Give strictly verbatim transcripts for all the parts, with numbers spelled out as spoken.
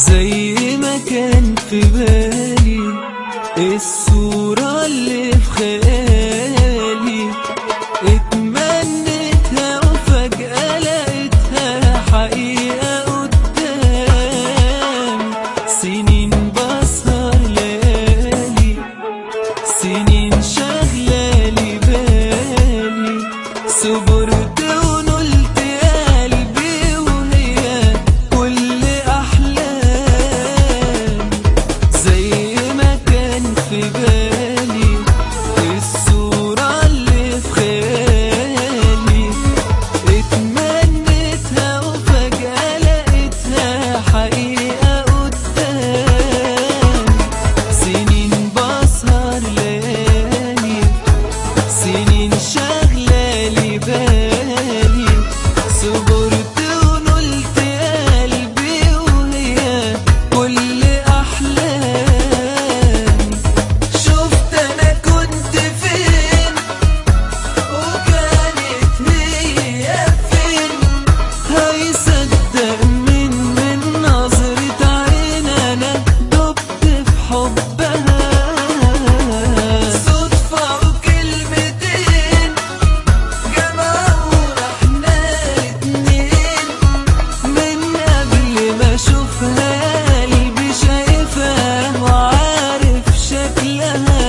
زي ما كان في بالي الصورة اللي في خيالي، اتمنيتها وفجأة لقيتها حقيقة قدامي. سنين بسهر ليالي، سنين شغلالي بالي، صبرت ونلت قلبي وهي كل أحلامي. زي ما كان في بالي الصورة اللي في خيالي، اتمنيتها وفجأة لقيتها حقيقة قدامي. سنين بسهر ليالي، سنين شغلالي بالي، صبرت ونلت قلبي وهي كل أحلامي. شفت أنا كنت فين وكانت هي فين، هيصدق من من نظرة عين أنا دبت في حبها. صدفة وكلمتين جمعونا احنا الاتنين، من قبل ما اشوفها قلبي شايفها وعارف شكلها.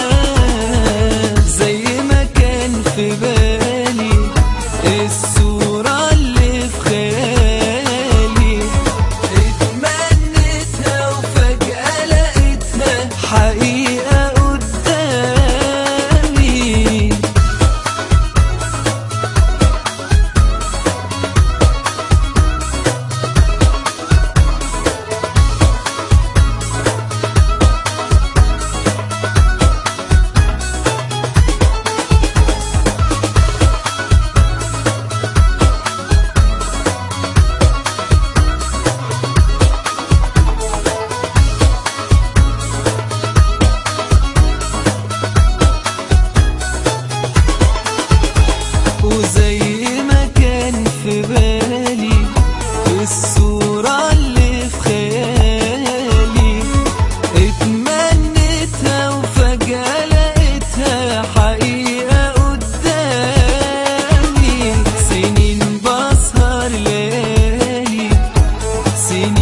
زي ما كان في بالي الصورة اللي في خيالي، اتمنيتها وفجأة لقيتها حقيقة قدامي. وزي ما كان في بالي الصورة اللي في خيالي، اتمنيتها وفجأة لقيتها حقيقة قدامي. سنين بسهر ليالي، سنين